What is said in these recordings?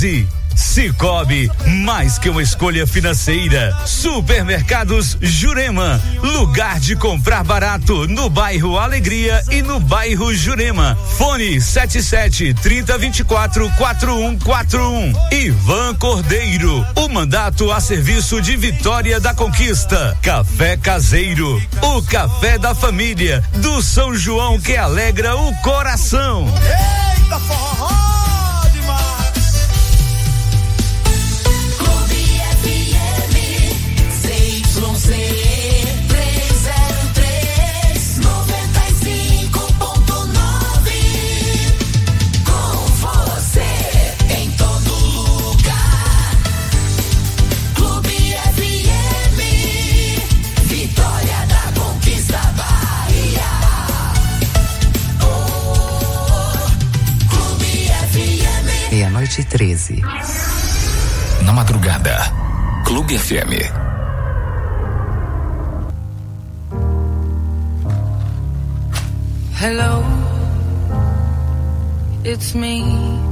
Cicobi, mais que uma escolha financeira. Supermercados Jurema, lugar de comprar barato no bairro Alegria e no bairro Jurema. Fone 77-3024-4141. Ivan Cordeiro, o mandato a serviço de Vitória da Conquista. Café Caseiro, o café da família do São João que alegra o coração. Eita, forró! Meia-noite 13. Na madrugada, Clube FM. Hello, it's me.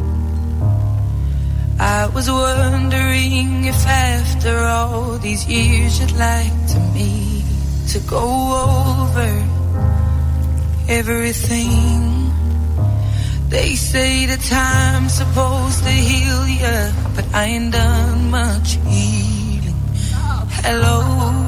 I was wondering if after all these years you'd like to me to go over everything. They say the time's supposed to heal ya, but I ain't done much healing. Hello,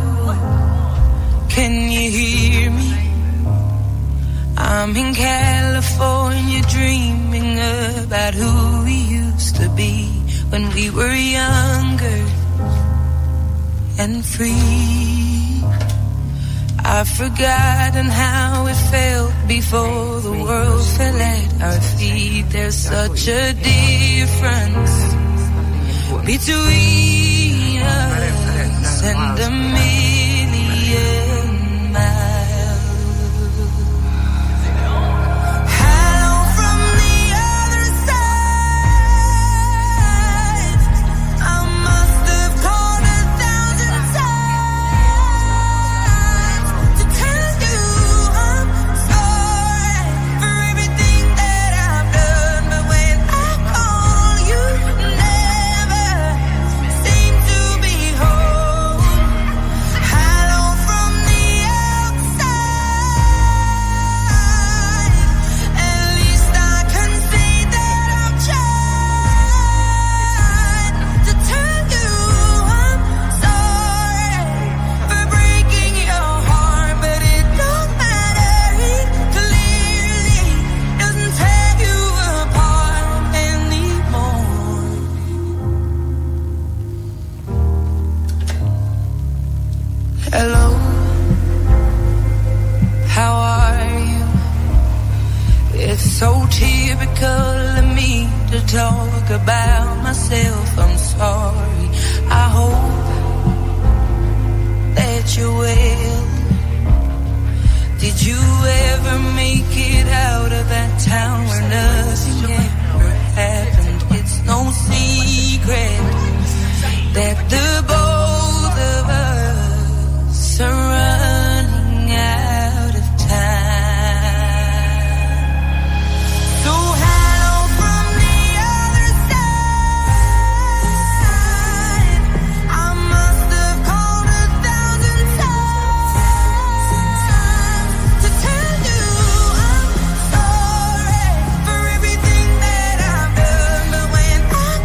can you hear me? I'm in California dreaming about who we used to be when we were younger and free. I've forgotten how it felt before the world fell at our feet. There's such a difference between us and a million miles. Hello, how are you? It's so typical of me to talk about myself. I'm sorry. I hope that you're well. Did you ever make it out of that town where nothing ever happened? It's no secret that the both of us are running out of time. So hello from the other side. I must have called 1,000 times to tell you I'm sorry for everything that I've done. But when I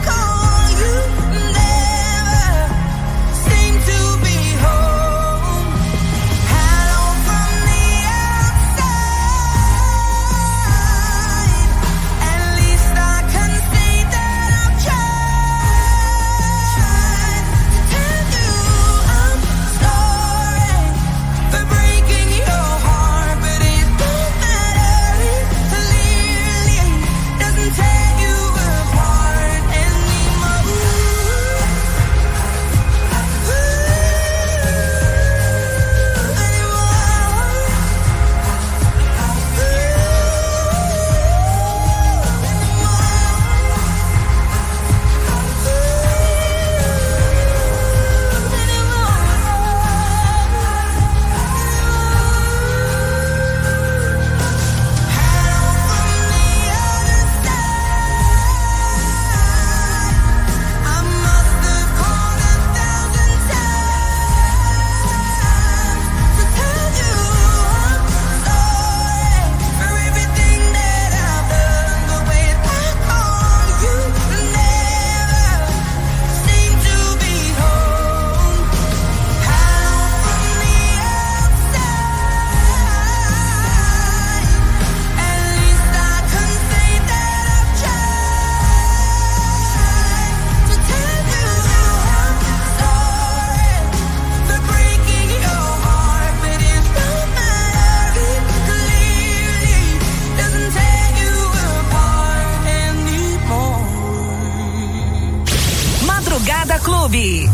Madrugada Clube.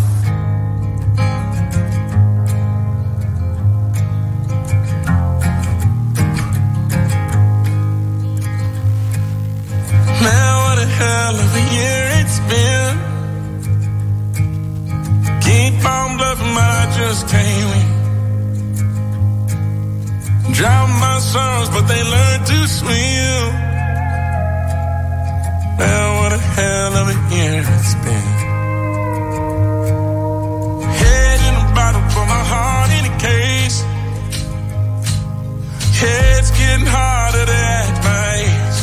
Man, what a hell of a year it's been. Keep on bluffing, but I just can't win. Drown my sorrows, but they learn to swim. Man, what a hell of a year it's been. Head in a bottle, put my heart in a case. Yeah, it's getting harder to act my age.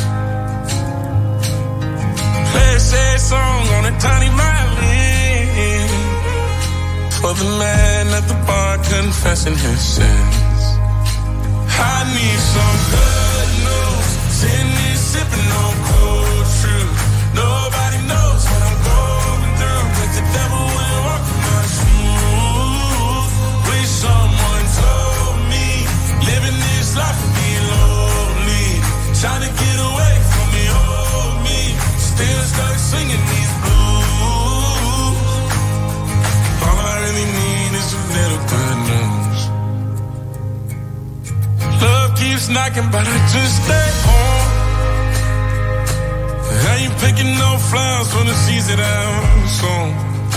Play a sad song on a tiny violin for the man at the bar confessing his sins. I need some good news. Sitting here sipping on cold truth. Nobody knows what I'm going through, but the devil will walk in my shoes. Wish someone told me living this life would be lonely. Trying to get away from the old me. Still stuck singing these blues. All I really need is a little good news. Love keeps knocking, but I just stay home. I ain't picking no flowers for the seeds that I'm sown.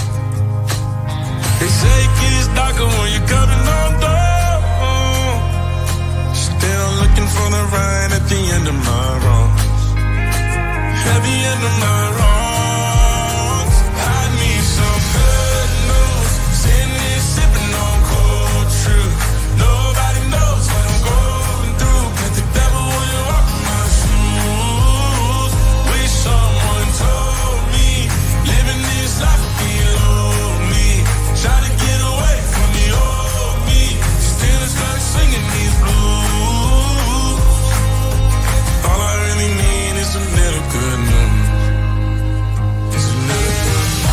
They say it gets darker when you're coming on down. Still looking for the right at the end of my wrongs. At the end of my wrongs. I need some good news. Sitting here sipping on cold truth. Nobody knows what I'm going through, but the devil will walk in my shoes. Wish someone told me living this life would be lonely. Try to get away from the old me. Still stuck singing these blues. All I really need is a little good news. It's a little good news.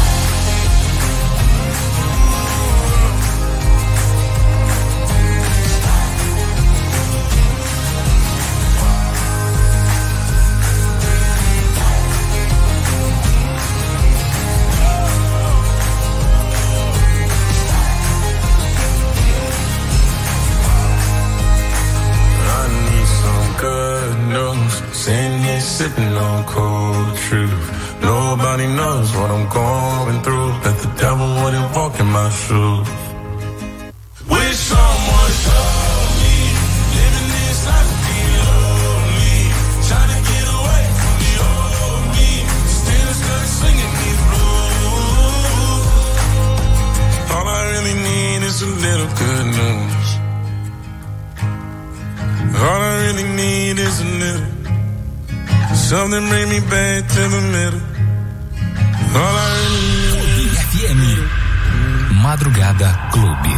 I need some good news. Sitting here sipping on cold truth. Nobody knows what I'm going through, but the devil wouldn't walk in my shoes. Wish someone told me living this life would be lonely. Trying to get away from the old me. Still stuck singing these blues. All I really need is a little good news. All I really need is a little. Something bring me back to the middle. All I really need. FM. Madrugada Clube.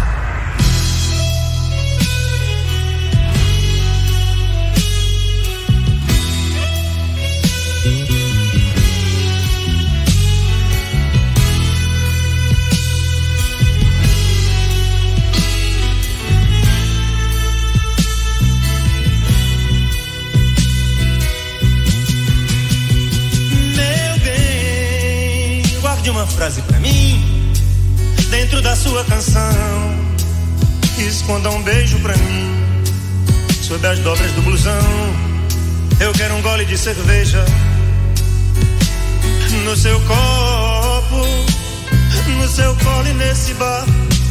Uma frase pra mim dentro da sua canção. Esconda um beijo pra mim sob as dobras do blusão. Eu quero um gole de cerveja no seu copo, no seu colo e nesse bar.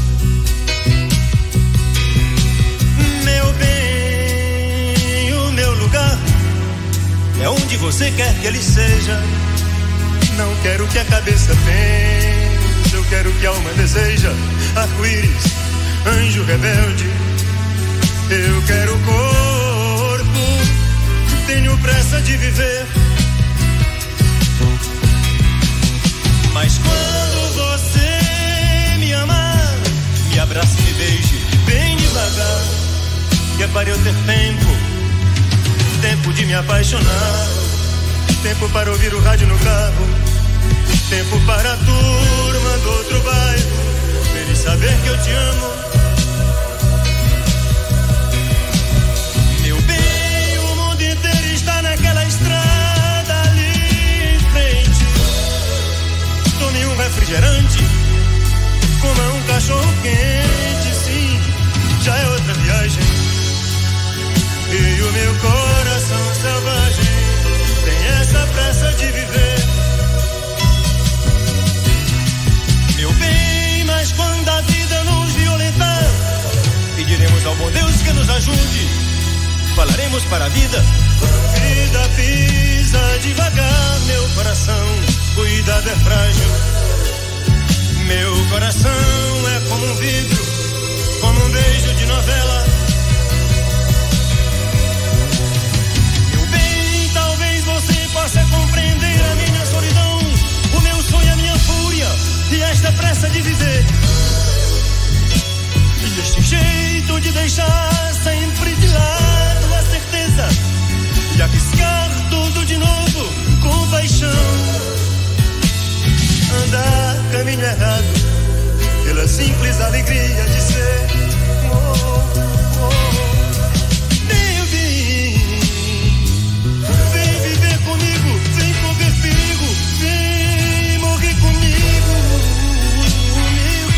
Meu bem, o meu lugar é onde você quer que ele seja. Não quero que a cabeça pense, eu quero que a alma deseja. Arco-íris, anjo rebelde, eu quero o corpo, tenho pressa de viver. Mas quando você me amar, me abrace e me beije bem devagar, que é para eu ter tempo de me apaixonar. Tempo para ouvir o rádio no carro, tempo para a turma do outro bairro, pra eles saber que eu te amo. Meu bem, o mundo inteiro está naquela estrada ali em frente. Tome um refrigerante, coma um cachorro quente, sim, já é outra viagem. E o meu coração selvagem tem essa pressa de viver. Meu bem, mas quando a vida nos violentar, pediremos ao bom Deus que nos ajude. Falaremos para a vida: vida, pisa devagar, meu coração, cuidado, é frágil. Meu coração é como um vidro, como um beijo de novela. Meu bem, talvez você possa compreender a minha solidão, o meu sonho, a minha fúria e esta pressa de viver. E este jeito de deixar sempre de lado a certeza de arriscar tudo de novo com paixão. Andar caminho errado pela simples alegria de ser. Meu bem, vem viver comigo, vem correr perigo, vem morrer comigo. Meu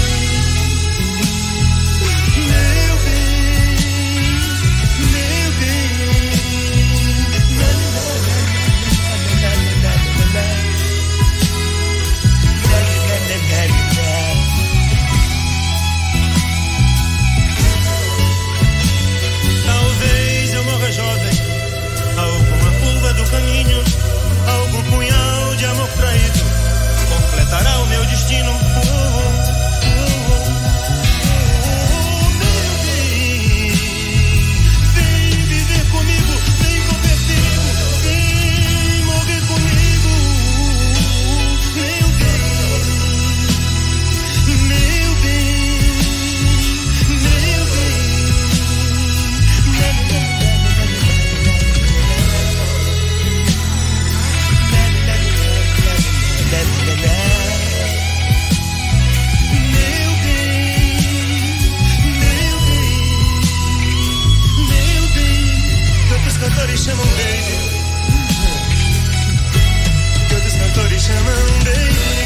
bem, meu bem. Talvez eu morra jovem, alguma curva do caminho, algum punhal de amor traído completará o meu destino. Meu bem, vem viver comigo, vem correr perigo, vem morrer comigo. Meu bem, meu bem, meu bem. Tantos cantores chamam baby, tantos cantores chamam baby,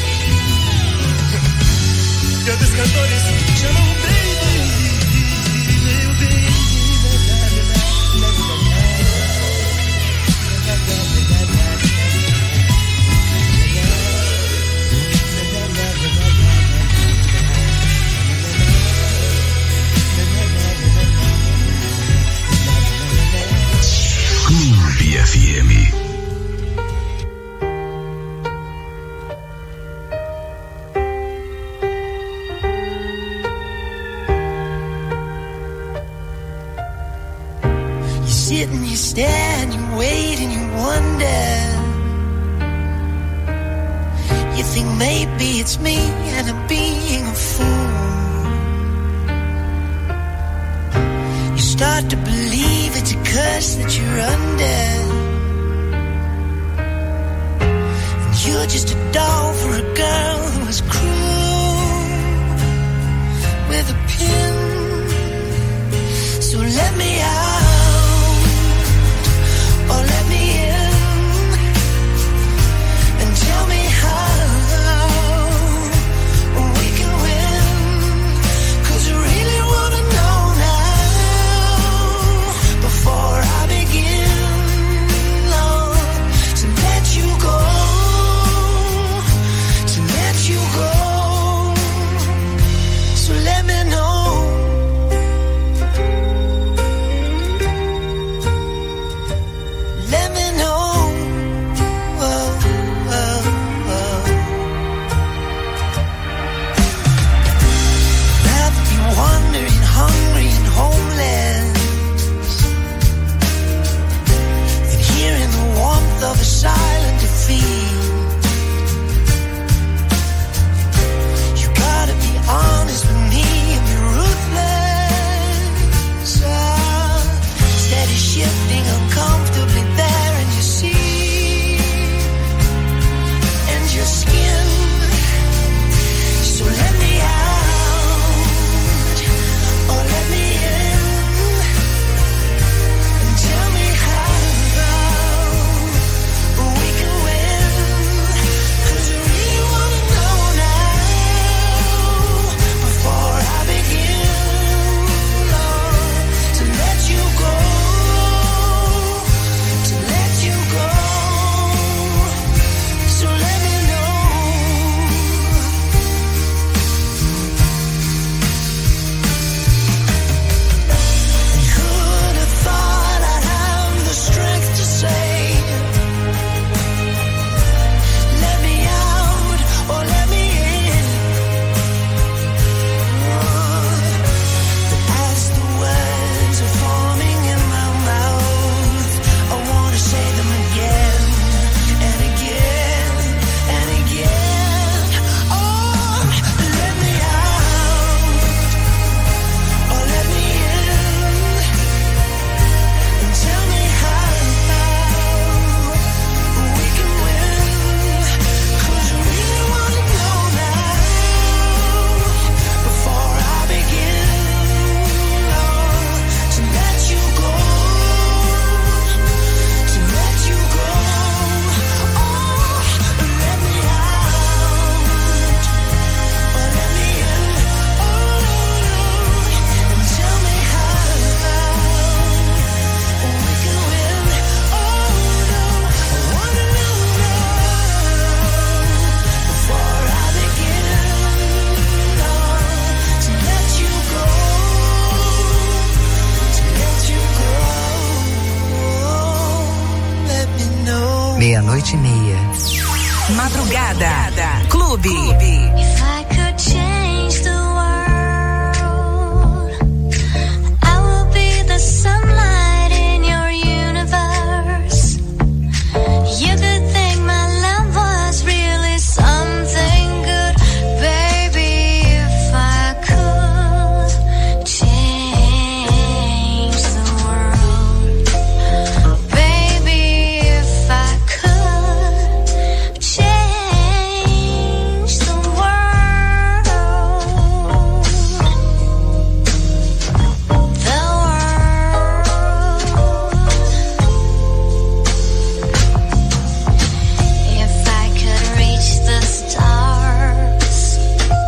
tantos cantores chamam baby, meu bem. Clube FM. You sit and you stare and you wait and you wonder. You think maybe it's me and I'm being a fool. You start to believe it's a curse that you're under. And you're just a doll for a girl who was cruel with a pin. So let me out, or let me in, and tell me how we can win. 'Cause I really wanna know now, before I begin, Lord, to let you go, to let you go. So let me know. Madrugada Clube. If I could change the world, I will be the sunlight in your universe. You could think my love was really something good, baby. If I could change the world, baby. If I could change the world, the world. If I could reach the stars,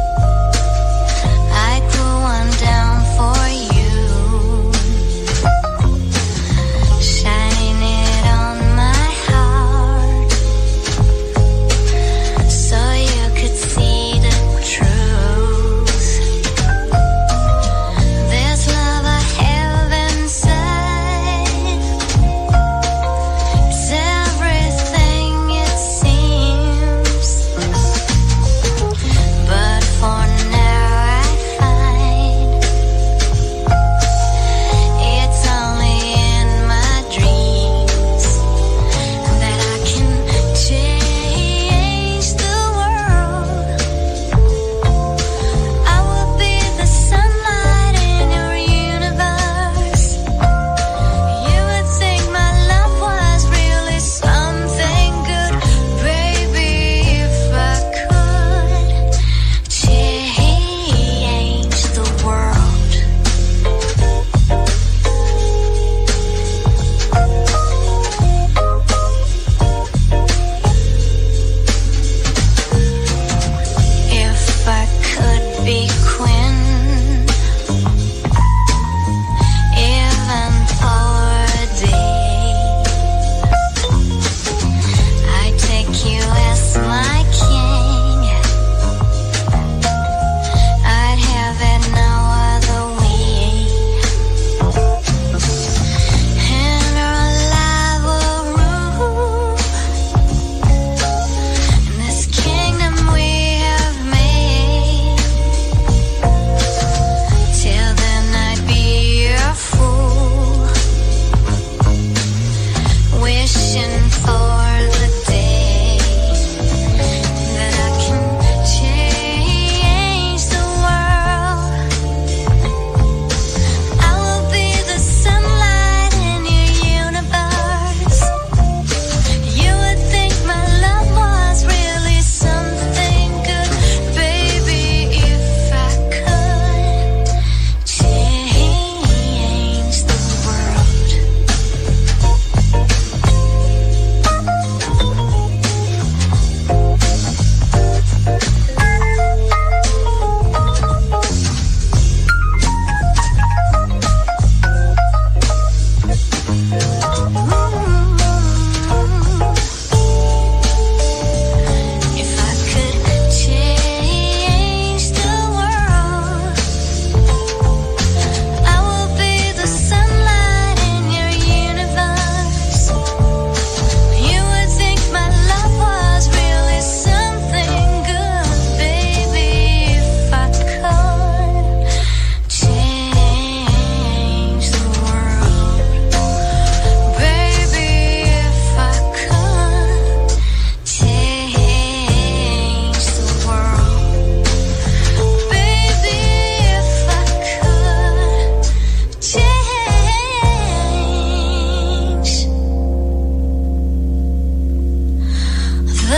I'd put one down for you, shine it on my heart, so you could see the truth. This love I have inside, it's everything it seems, but for now I find it's only in my dreams that I can change the world. I will be the sunlight in your universe. You would think my love was really something good, baby. If I could change the world. If I could be queen, even for a day, I'd take you as my king. I'd have it no other way. And our love will rule in this kingdom we have made. Till then I'd be your fool, wishing for the day that I can change the world. I will be the sunlight in your universe. You would think my love was really something good, baby. If I could change the world. If I could change the world, I will be the sunlight in your universe. You would think my love was really something good, baby. If I could change the world, baby. If I could change the world, baby. If I could change the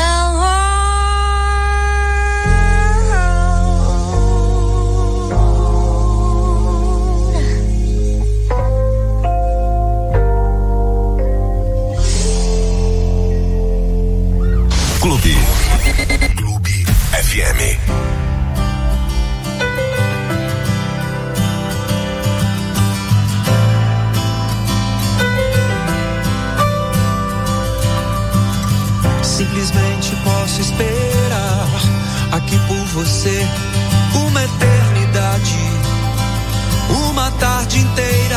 Clube. Clube FM. Simplesmente posso esperar aqui por você uma eternidade, uma tarde inteira.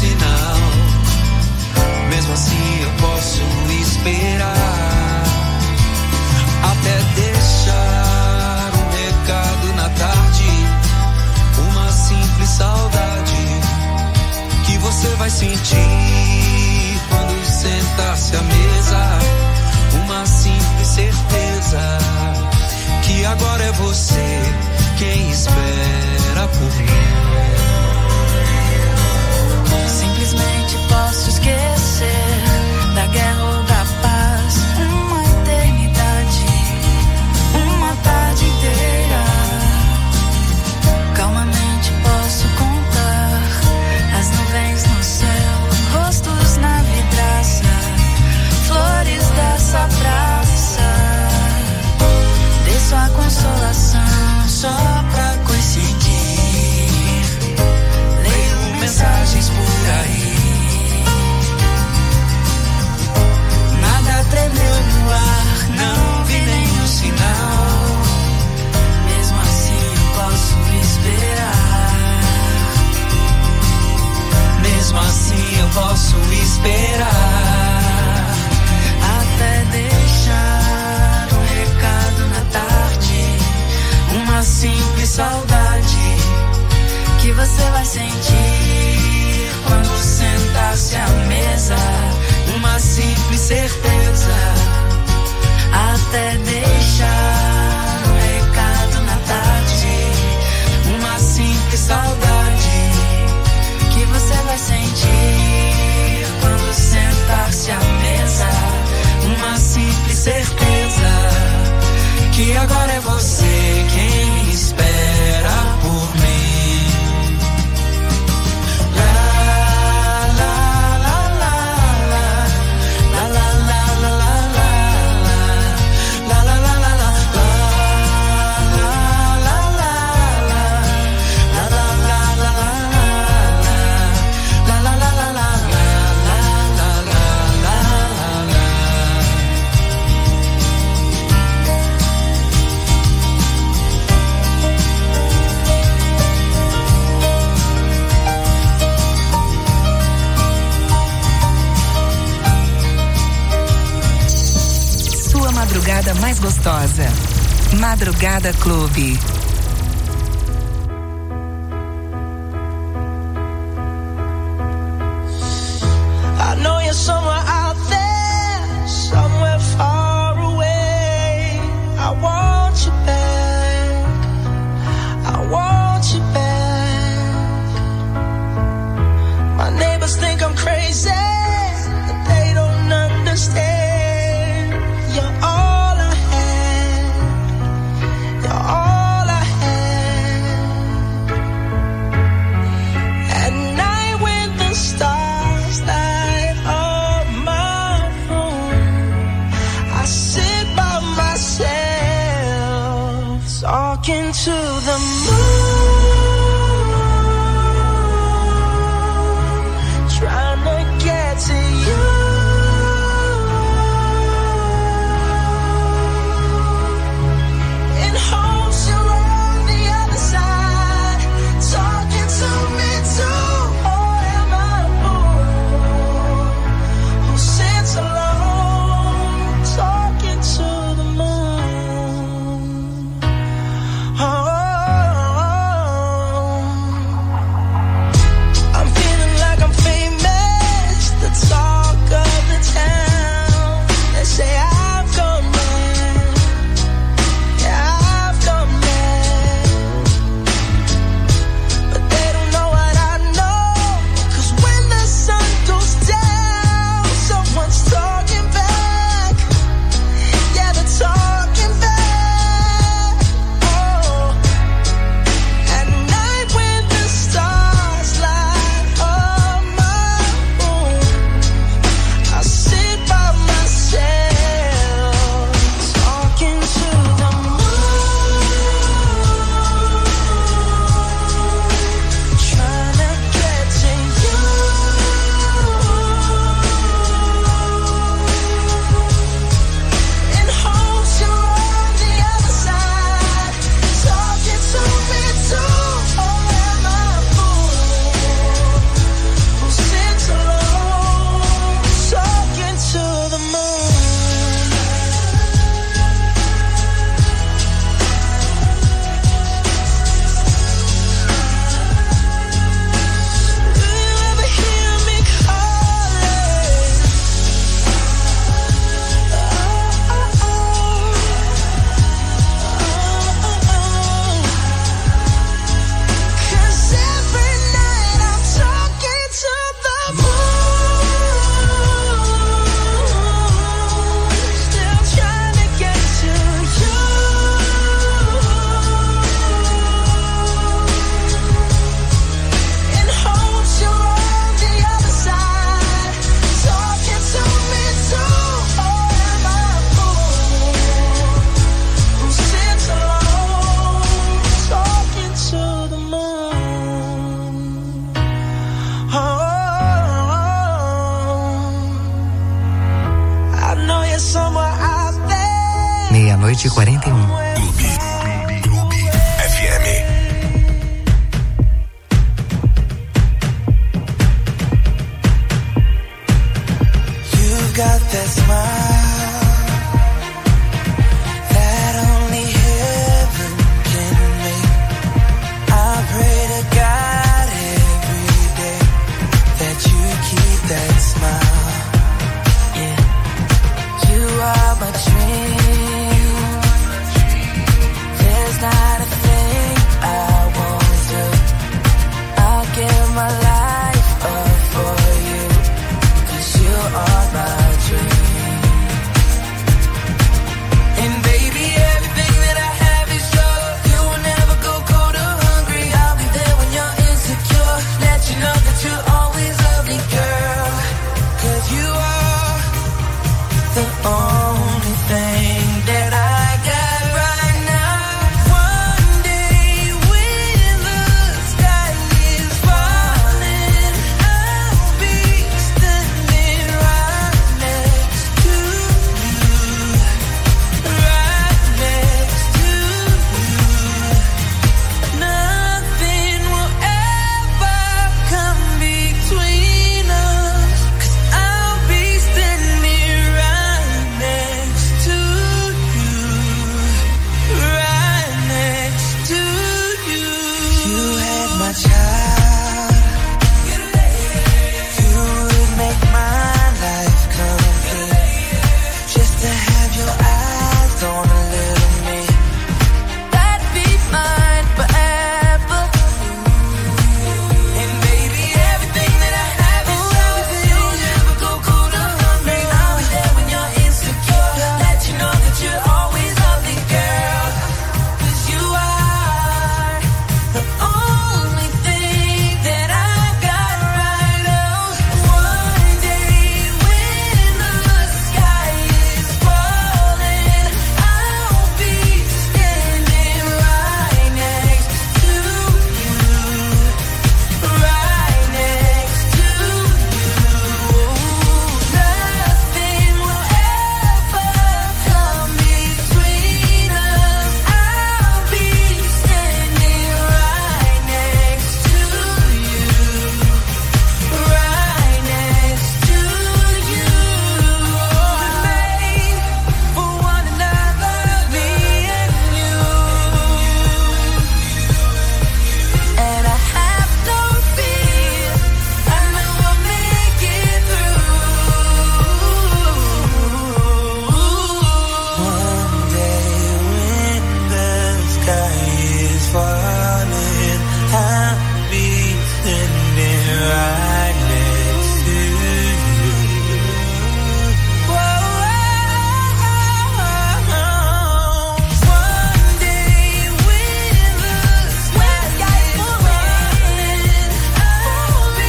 sinal. Mesmo assim eu posso esperar até deixar um recado na tarde, uma simples saudade que você vai sentir quando sentar-se à mesa. Uma simples certeza que agora é você quem espera por mim. Simplesmente posso esquecer da guerra ou da paz, uma eternidade, uma tarde inteira. Calmamente posso contar as nuvens no céu, rostos na vidraça, flores dessa praça. Dê sua consolação só pra coincidir. Leio mensagens por aí. Nada tremeu no ar, não vi nenhum sinal. Mesmo assim eu posso esperar. Mesmo assim eu posso esperar até deixar um recado na tarde, uma simples saudade que você vai sentir quando sentar-se à mesa. Uma simples certeza até deixar um recado na tarde, uma simples saudade que você vai sentir quando sentar-se à mesa. Uma simples certeza que agora é você quem espera por mim. Madrugada mais gostosa. Madrugada Clube. I know you're somewhere out there, somewhere far away. I want you back. I want you back. My neighbors think I'm crazy, but they don't understand. You're all I had. You're all I had. At night when the stars light up my room, I sit by myself talking to the moon, trying to get to you. Oh Meia-noite e 41. Clube FM. You've got that smile that only heaven can make. I pray to God every day that you keep that smile. Yeah, you are my dream. There's not a thing I won't do. I'll give my life up for you, 'cause you are my dream. And baby, everything that I have is yours. You will never go cold or hungry. I'll be there when you're insecure. Let you know that you'll always love me, girl. 'Cause you are the only thing that I got right now. One day when the sky is falling, I'll be standing right next to you, right next to you. Nothing will ever come between us, 'cause I'll be standing right next to you, right next to you. You had my child, you would make my life complete. Just to have your eyes on a little me, that'd be mine forever. And baby, everything that I have is yours. You'll never go cold or hungry. I'll be there when you're insecure. Let you know that you'll always love me, girl. 'Cause you are the only thing that I got right now. One day when the sky is falling, I'll be standing right next to you, right next to you. Nothing will ever come between us. I'll be standing right next to you, right next to you. Made for one another, me and you. And I have no fear, I know I'll make it through. One day when the sky is falling, I'll be standing right next to you. One day when the sky is falling, I'll be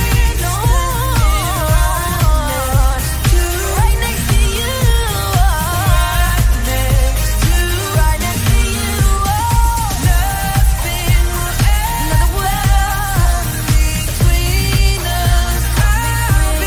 right next to you, right next to you, right next to you. Nothing will ever between us. I'll be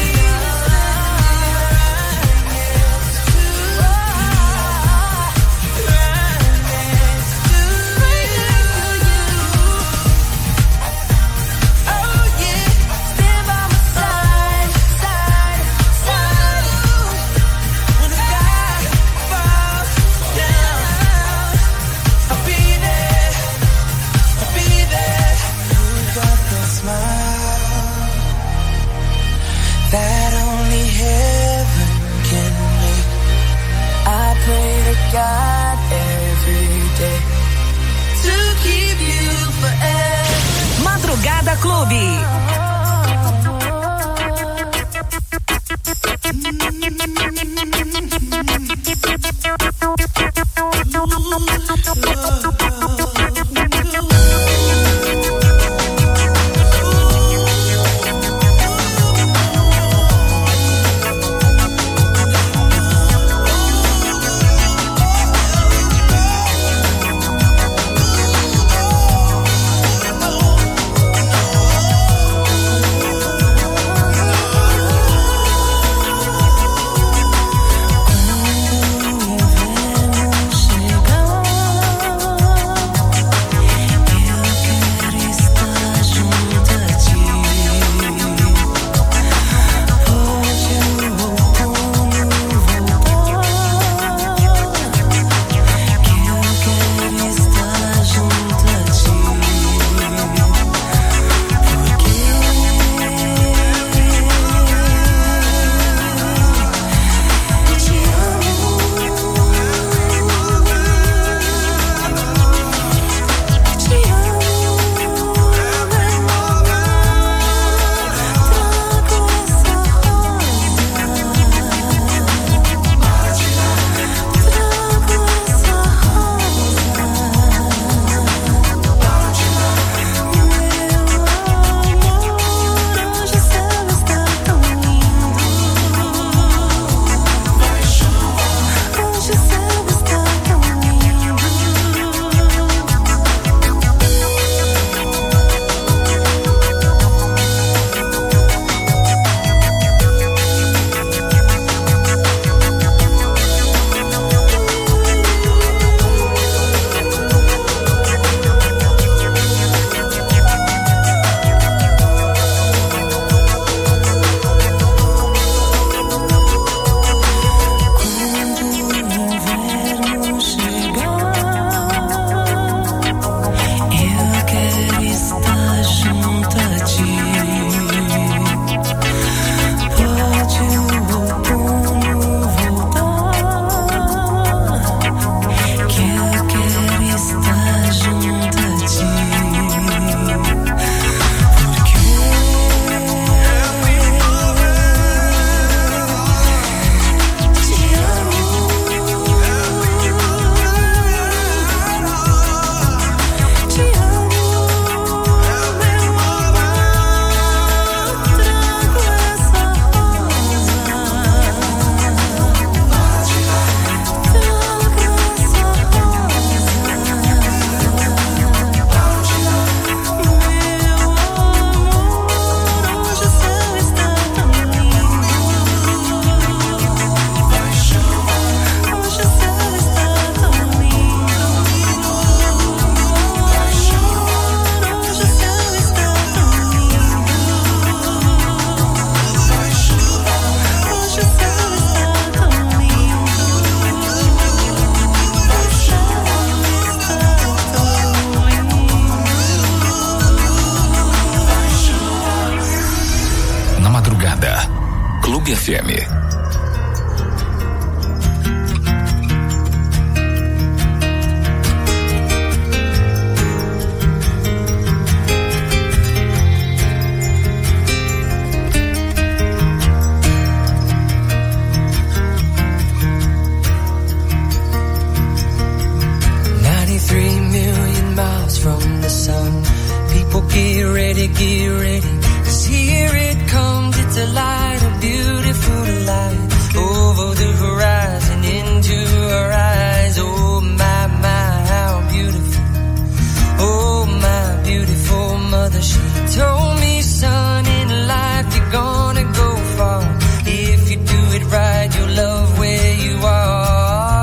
that only heaven can make. I pray to God every day to keep you forever. Madrugada Clube. Madrugada, Clube FM. From the sun, people get ready, 'cause here it comes, it's a light, a beautiful light, over the horizon, into our eyes. Oh my, how beautiful, oh my beautiful mother, she told me, son, in life you're gonna go far, if you do it right, you'll love where you are.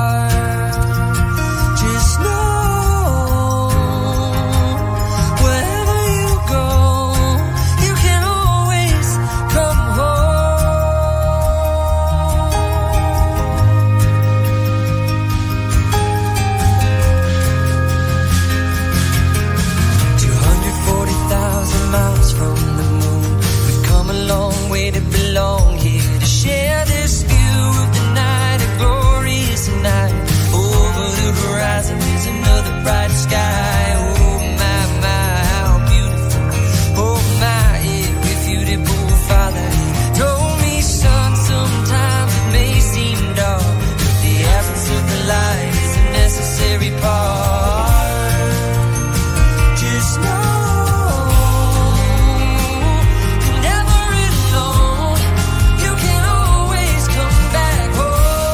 Bright sky, oh my, how beautiful, oh my, irrefutable Father, he told me, son, sometimes it may seem dark, but the absence of the light is a necessary part. Just know you're never alone, you can always come back home.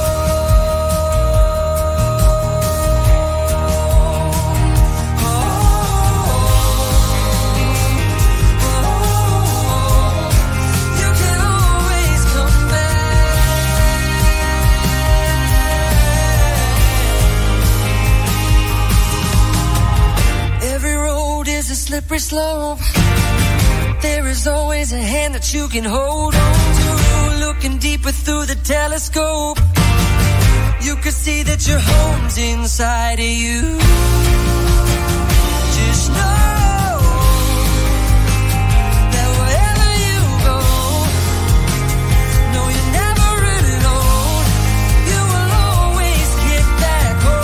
Slippery slope, there is always a hand that you can hold on to. Looking deeper through the telescope, you can see that your home's inside of you. Just know that wherever you go, no, you're never alone, you will always get back home.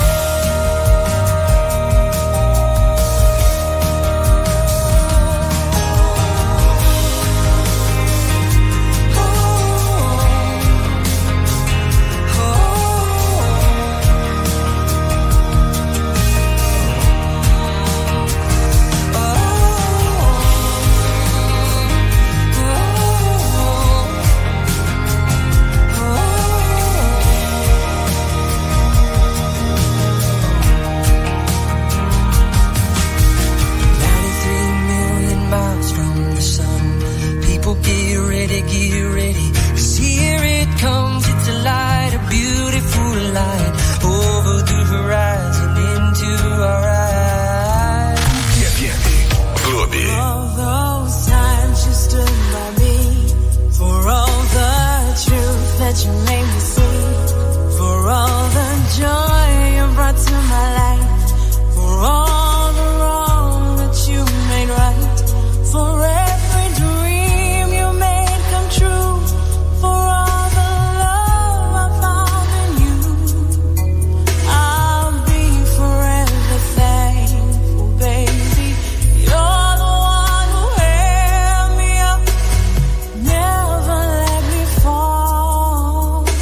Get ready, 'cause here it comes, it's a light, a beautiful light, over the horizon, into our eyes. Clube. All those times you stood by me, for all the truth that you made me see, for all the joy you brought to my life, for all the wrong that you made right, for every dream you made come true, for all the love I found in you, I'll be forever thankful, baby. You're the one who held me up, never let me fall.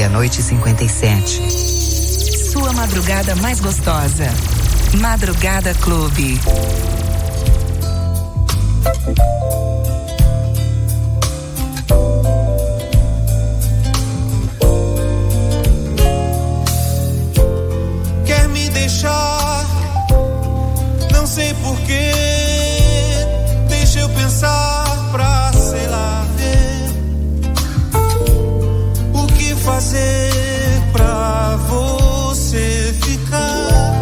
meia-noite e 57. Sua madrugada mais gostosa. Madrugada Clube. Quer me deixar? Não sei porquê. Deixa eu pensar pra, sei lá, ver o que fazer pra você ficar.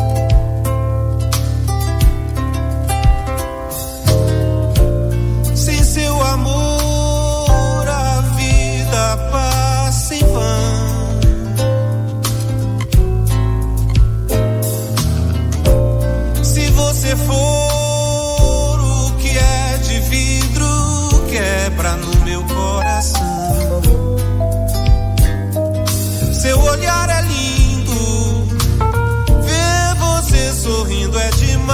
Sem seu amor a vida passa em vão. Se você for o que é de vidro, quebra no meu coração. Seu olhar é lindo, ver você sorrindo é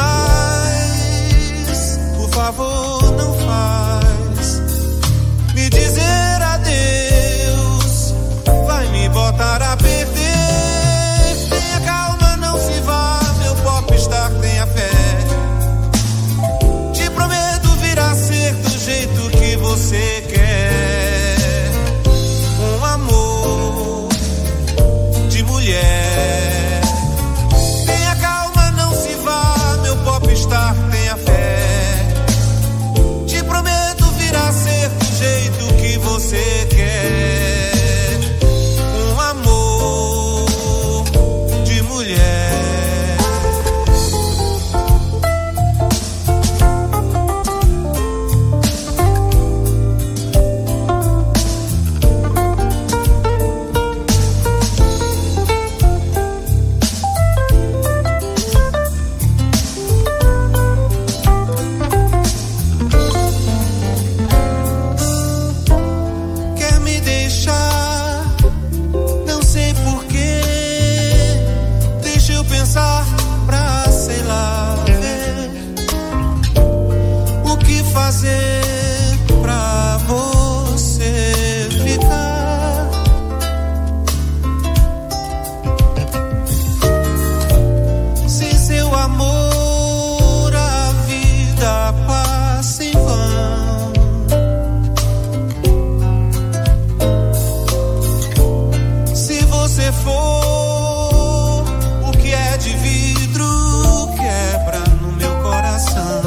demais. Por favor, não faz me dizer adeus, vai me botar a perder. Tenha calma, não se vá, meu popstar, tenha fé. Te prometo vir a ser do jeito que você quer. Um amor de mulher. Tenha calma, não se vá, meu popstar, tenha fé. Te prometo vir a ser do jeito que você quer. Um amor de mulher. Quer me deixar? Não sei porquê. Deixa eu pensar pra, sei lá, ver o que fazer pra você ficar. Sem seu amor a vida passa em vão. Se você for o que é de vidro, quebra no meu coração.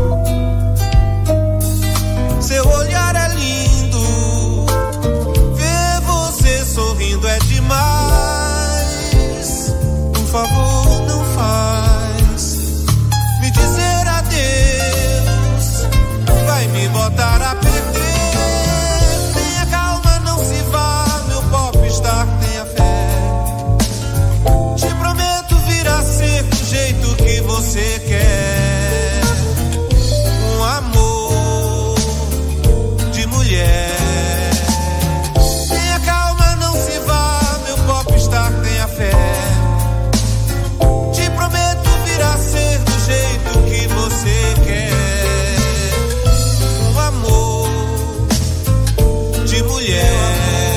Seu olhar é lindo, ver você sorrindo é demais. Por favor, não faz me dizer adeus, vai me botar a perder. Tenha calma, não se vá, meu popstar, tenha fé. Te prometo vir a ser do jeito que você quer. Um amor de mulher. Tenha calma, não se vá, meu popstar, tenha fé. Te prometo vir a ser do jeito que você quer. Um amor de mulher.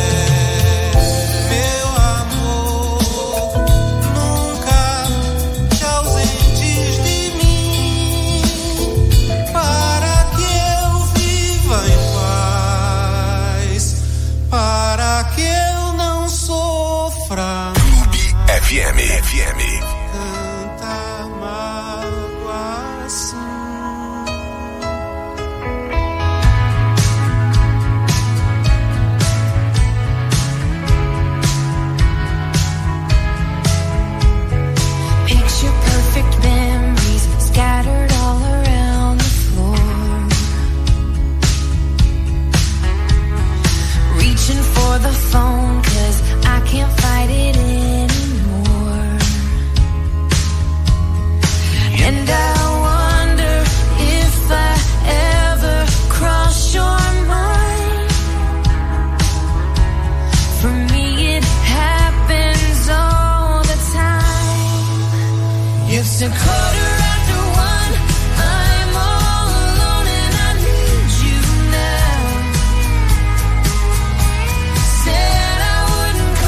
Meu amor, nunca te ausentes de mim, para que eu viva em paz, para que eu não sofra FM. tanta mágoa assim. Picture perfect memories scattered all around the floor. Reaching for the phone 'cause I can't fight it anymore. And I wonder if I ever cross your mind. For me it happens all the time. It's a quarter after one, I'm all alone and I need you now. Said I wouldn't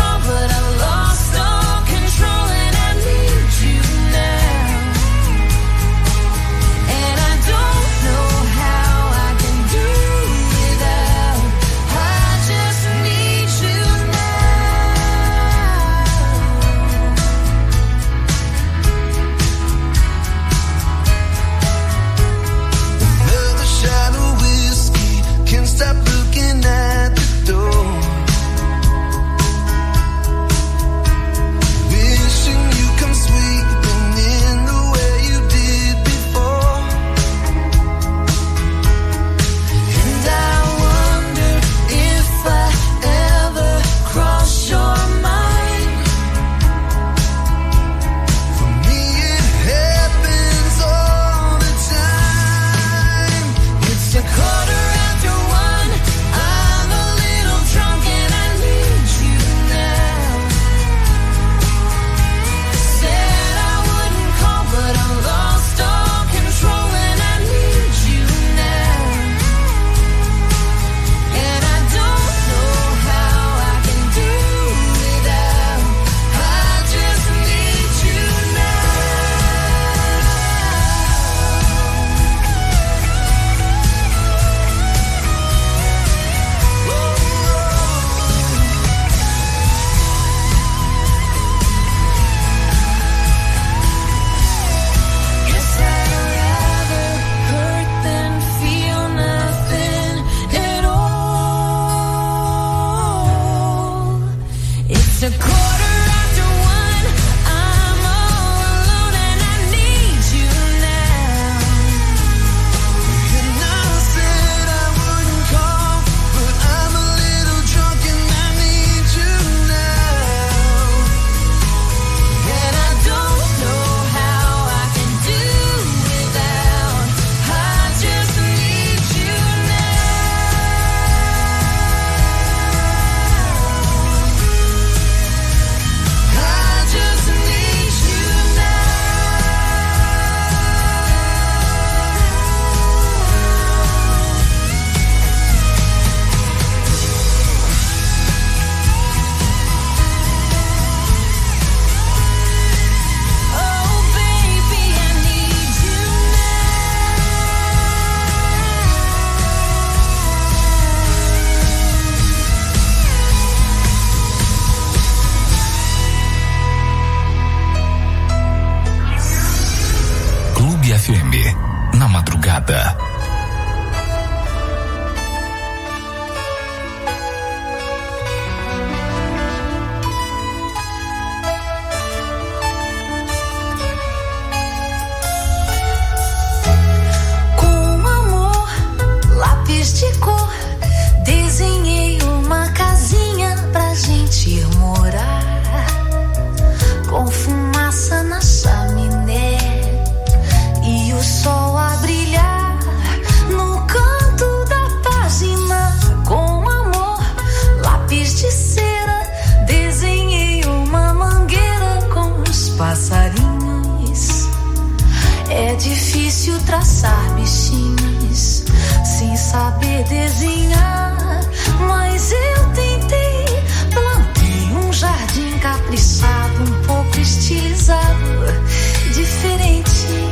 difícil traçar bichinhos sem saber desenhar, mas eu tentei. Plantei um jardim caprichado, um pouco estilizado, diferente.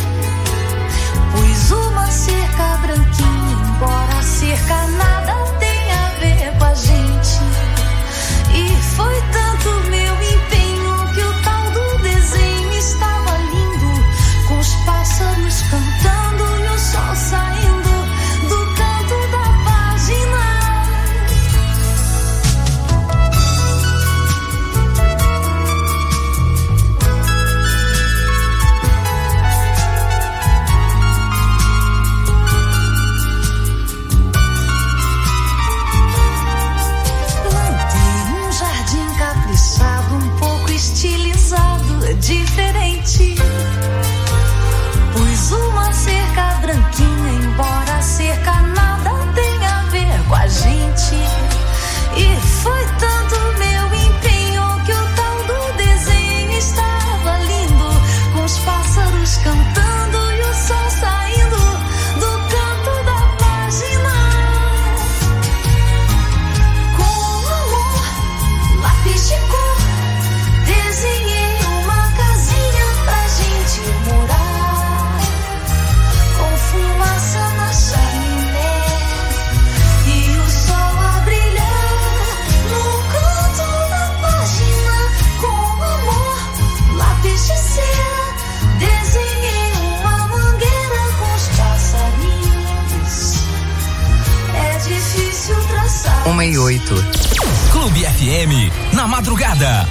Pus uma cerca branquinha, embora a cerca nada tenha a ver com a gente. E foi tanto meu empenho que o tal do desenho estava lindo, com os pássaros cantando e o sol saindo do canto da página. Diferente. Pus uma cerca branquinha, embora a cerca nada tenha a ver com a gente. E foi tanto meu empenho que o tal do desenho estava lindo, com os pássaros cantando e o sol saindo do canto da página. Com amor, lápis de cor, desenhei morar, com fumaça na chaminé e o sol a brilhar no canto da página. Com amor, lápis de cera, desenhei uma mangueira com os passarinhos. É difícil traçar. 1:08. Clube FM, na madrugada.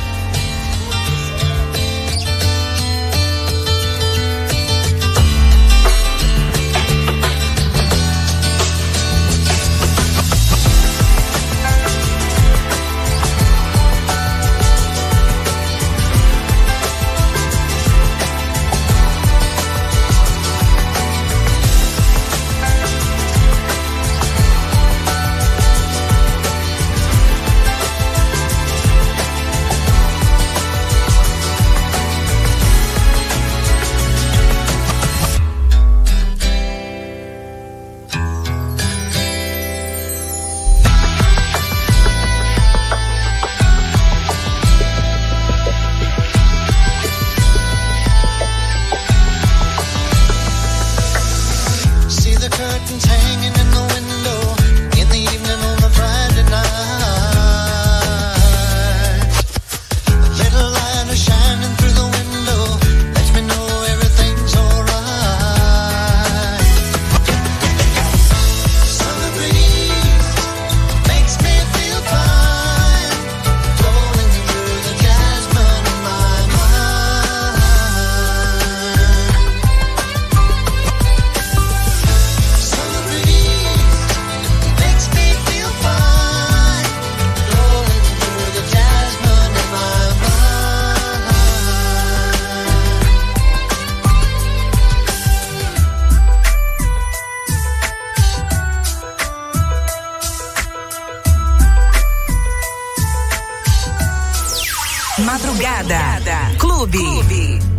Madrugada. Clube.